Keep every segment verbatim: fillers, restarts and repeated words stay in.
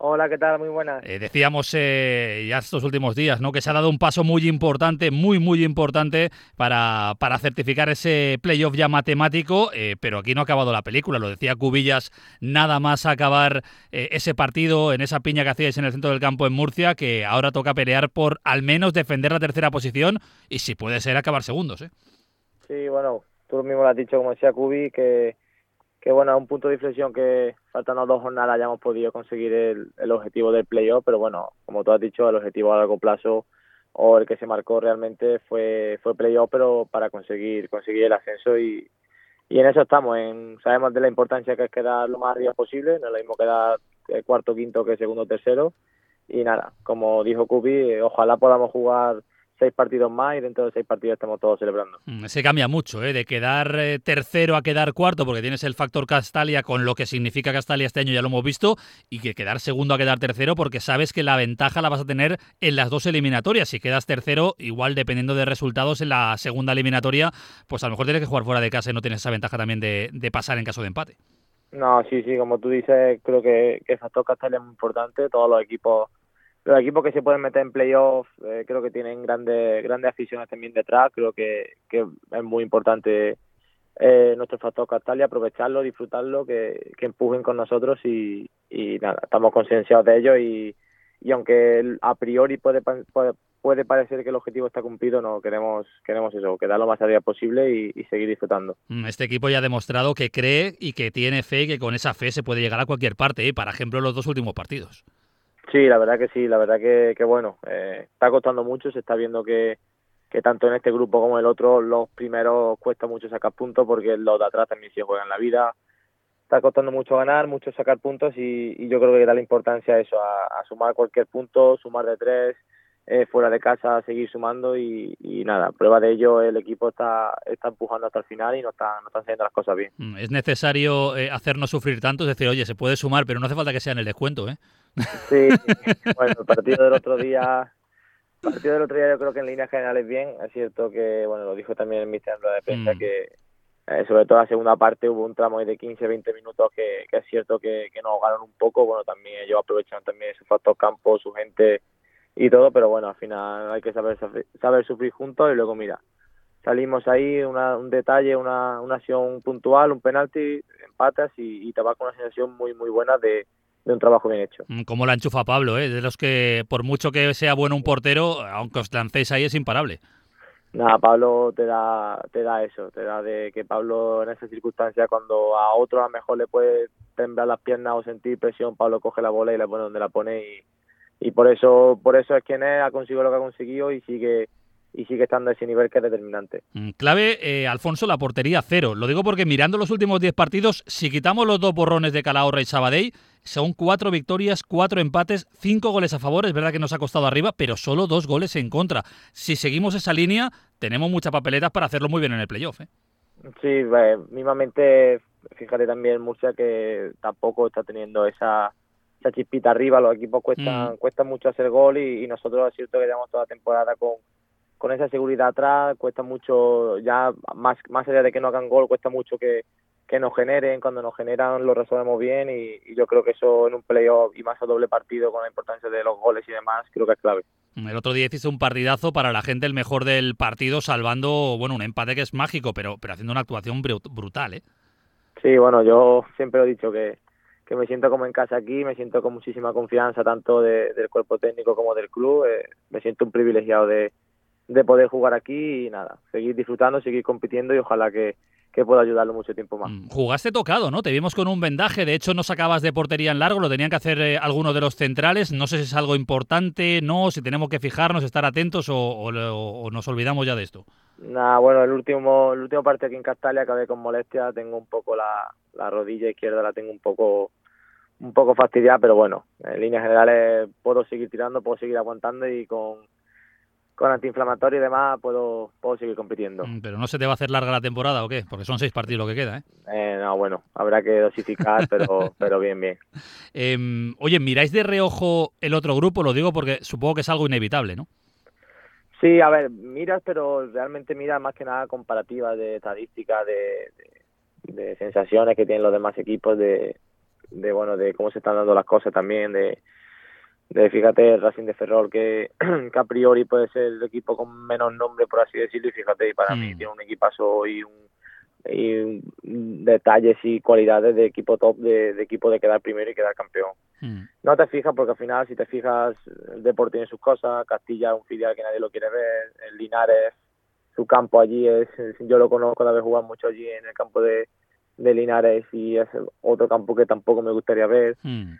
Hola, ¿qué tal? Muy buenas. Eh, decíamos eh, ya estos últimos días, ¿no? Que se ha dado un paso muy importante, muy, muy importante para, para certificar ese playoff ya matemático, eh, pero aquí no ha acabado la película. Lo decía Cubillas, nada más acabar eh, ese partido en esa piña que hacíais en el centro del campo en Murcia, que ahora toca pelear por al menos defender la tercera posición y si puede ser acabar segundos, ¿eh? Sí, bueno, tú mismo lo has dicho, como decía Cubi, que, que bueno, a un punto de inflexión que faltando dos jornadas ya hemos podido conseguir el, el objetivo del playoff, pero bueno, como tú has dicho, el objetivo a largo plazo o el que se marcó realmente fue fue playoff, pero para conseguir conseguir el ascenso y, y en eso estamos. En, sabemos de la importancia que es quedar lo más arriba posible, no es lo mismo quedar eh, cuarto, quinto que segundo, tercero. Y nada, como dijo Cubi, eh, ojalá podamos jugar seis partidos más y dentro de seis partidos estemos todos celebrando. Mm, Se cambia mucho, ¿eh? De quedar eh, tercero a quedar cuarto, porque tienes el factor Castalia, con lo que significa Castalia este año, ya lo hemos visto, y que quedar segundo a quedar tercero, porque sabes que la ventaja la vas a tener en las dos eliminatorias. Si quedas tercero, igual dependiendo de resultados en la segunda eliminatoria, pues a lo mejor tienes que jugar fuera de casa y no tienes esa ventaja también de, de pasar en caso de empate. No, sí, sí, como tú dices, creo que, que el factor Castalia es muy importante. Todos los equipos, los equipos que se pueden meter en playoffs, eh, creo que tienen grandes grandes aficiones también detrás. Creo que, que es muy importante eh, nuestro factor Castalia, aprovecharlo, disfrutarlo, que, que empujen con nosotros y, y nada, estamos concienciados de ello y, y aunque el- a priori puede, pa- puede puede parecer que el objetivo está cumplido, no queremos queremos eso, quedar lo más arriba posible y, y seguir disfrutando. Mm, Este equipo ya ha demostrado que cree y que tiene fe y que con esa fe se puede llegar a cualquier parte, ¿eh? Por ejemplo, los dos últimos partidos. Sí, la verdad que sí, la verdad que, que bueno, eh, está costando mucho, se está viendo que, que tanto en este grupo como en el otro, los primeros cuesta mucho sacar puntos porque los de atrás también se juegan la vida. Está costando mucho ganar, mucho sacar puntos y, y yo creo que da la importancia a eso, a, a sumar cualquier punto, sumar de tres, eh, fuera de casa, seguir sumando y, y nada, prueba de ello, el equipo está, está empujando hasta el final y no están, no están haciendo las cosas bien. Mm, Es necesario eh, hacernos sufrir tanto, es decir, oye, se puede sumar, pero no hace falta que sea en el descuento, ¿eh? Sí, bueno, el partido del otro día El partido del otro día yo creo que en líneas generales bien. Es cierto que, bueno, lo dijo también el míster en rueda de prensa, Mm. que eh, sobre todo la segunda parte hubo un tramo ahí de quince veinte minutos que, que es cierto que, que nos ahogaron un poco. Bueno, también ellos aprovecharon también su factor campo, su gente y todo, pero bueno, al final hay que saber saber sufrir juntos y luego mira, salimos ahí, una, un detalle, una, una acción puntual, un penalti, empatas y, y te vas con una sensación muy, muy buena de, de un trabajo bien hecho. Mm, Como la enchufa Pablo, ¿eh? De los que, por mucho que sea bueno un portero, aunque os lancéis ahí, es imparable. Nada, Pablo te da, te da eso, te da de que Pablo en esa circunstancia cuando a otro a lo mejor le puede temblar las piernas o sentir presión, Pablo coge la bola y la pone donde la pone y, y por eso, por eso es quien es, ha conseguido lo que ha conseguido y sigue, y sigue estando a ese nivel que es determinante. Mm, Clave, eh, Alfonso, la portería cero. Lo digo porque mirando los últimos diez partidos, si quitamos los dos borrones de Calahorra y Sabadell, son cuatro victorias, cuatro empates, cinco goles a favor. Es verdad que nos ha costado arriba, pero solo dos goles en contra. Si seguimos esa línea, tenemos muchas papeletas para hacerlo muy bien en el playoff, ¿eh? Sí, eh, mismamente, fíjate también Murcia que tampoco está teniendo esa, esa chispita arriba, los equipos Mm. cuestan, cuesta mucho hacer gol y, y nosotros es cierto que llevamos toda la temporada con con esa seguridad atrás, cuesta mucho, ya más más allá de que no hagan gol, cuesta mucho que, que nos generen, cuando nos generan lo resolvemos bien y, y yo creo que eso en un playoff y más a doble partido con la importancia de los goles y demás, creo que es clave. El otro día hizo un partidazo para la gente, el mejor del partido, salvando, bueno, un empate que es mágico, pero, pero haciendo una actuación brut- brutal, ¿eh? Sí, bueno, yo siempre he dicho que, que me siento como en casa aquí, me siento con muchísima confianza tanto de, del cuerpo técnico como del club, eh, me siento un privilegiado de, de poder jugar aquí y nada, seguir disfrutando, seguir compitiendo y ojalá que, que pueda ayudarlo mucho tiempo más. Mm, Jugaste tocado, ¿no? Te vimos con un vendaje, de hecho no sacabas de portería en largo, lo tenían que hacer eh, algunos de los centrales, no sé si es algo importante, no, si tenemos que fijarnos, estar atentos o, o, o nos olvidamos ya de esto. Nada, bueno, el último, el último partido aquí en Castalia acabé con molestia, tengo un poco la, la rodilla izquierda, la tengo un poco un poco fastidiada, pero bueno, en líneas generales puedo seguir tirando, puedo seguir aguantando y con, con antiinflamatorio y demás puedo, puedo seguir compitiendo. Mm, Pero no se te va a hacer larga la temporada o qué, porque son seis partidos lo que queda, ¿eh? Eh, no, bueno, habrá que dosificar, pero, pero bien, bien. Em, oye, ¿miráis de reojo el otro grupo? Lo digo porque supongo que es algo inevitable, ¿no? Sí, a ver, miras, pero realmente miras más que nada comparativas de estadísticas, de, de, de sensaciones que tienen los demás equipos, de de bueno de cómo se están dando las cosas también, de, de fíjate el Racing de Ferrol que, que a priori puede ser el equipo con menos nombre, por así decirlo, y fíjate, y para mm. mí tiene un equipazo y un, y un detalles y cualidades de equipo top, de, de equipo de quedar primero y quedar campeón. Mm. No te fijas porque al final, si te fijas, el Depor tiene sus cosas, Castilla es un filial que nadie lo quiere ver, el Linares, su campo allí es, yo lo conozco de haber jugado mucho allí en el campo de, de Linares y es otro campo que tampoco me gustaría ver. Mm.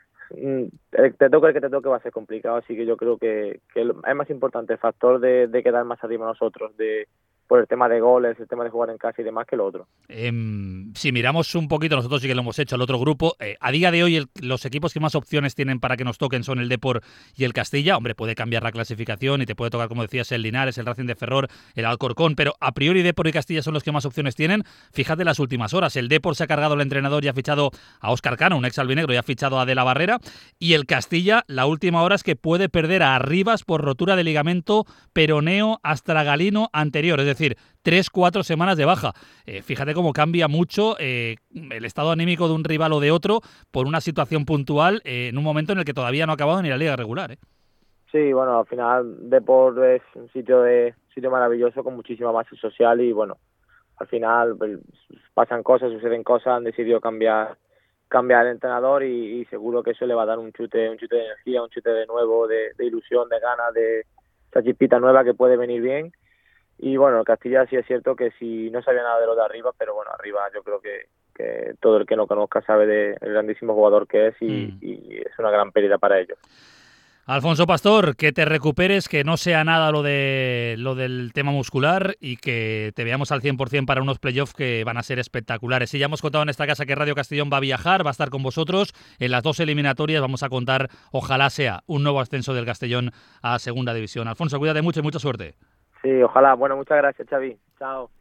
Te toque el que te toque va a ser complicado, así que yo creo que, que es más importante el factor de, de quedar más arriba nosotros, de por el tema de goles, el tema de jugar en casa y demás que lo otro. Eh, si miramos un poquito, nosotros sí que lo hemos hecho al otro grupo, eh, a día de hoy el, los equipos que más opciones tienen para que nos toquen son el Depor y el Castilla. Hombre, puede cambiar la clasificación y te puede tocar, como decías, el Linares, el Racing de Ferrol, el Alcorcón, pero a priori Depor y Castilla son los que más opciones tienen. Fíjate las últimas horas, el Depor se ha cargado el entrenador y ha fichado a Óscar Cano, un ex albinegro, y ha fichado a De la Barrera, y el Castilla, la última hora es que puede perder a Arribas por rotura de ligamento peroneo astragalino anterior, es decir, tres, cuatro semanas de baja. Eh, fíjate cómo cambia mucho eh, el estado anímico de un rival o de otro por una situación puntual eh, en un momento en el que todavía no ha acabado ni la liga regular. ¿eh? Sí, bueno, al final Depor es un sitio de sitio maravilloso con muchísima base social y bueno, al final pues, pasan cosas, suceden cosas, han decidido cambiar cambiar el entrenador y, y seguro que eso le va a dar un chute, un chute de energía, un chute de nuevo, de, de ilusión, de ganas, de esa chispita nueva que puede venir bien. Y bueno, Castilla sí es cierto que si no sabía nada de lo de arriba, pero bueno, arriba yo creo que, que todo el que no conozca sabe del grandísimo jugador que es y, mm. y es una gran pérdida para ellos. Alfonso Pastor, que te recuperes, que no sea nada lo de lo del tema muscular y que te veamos al cien por ciento para unos playoffs que van a ser espectaculares. Y ya hemos contado en esta casa que Radio Castellón va a viajar, va a estar con vosotros en las dos eliminatorias. Vamos a contar, ojalá sea un nuevo ascenso del Castellón a Segunda División. Alfonso, cuídate mucho y mucha suerte. Sí, ojalá. Bueno, muchas gracias, Xavi. Chao.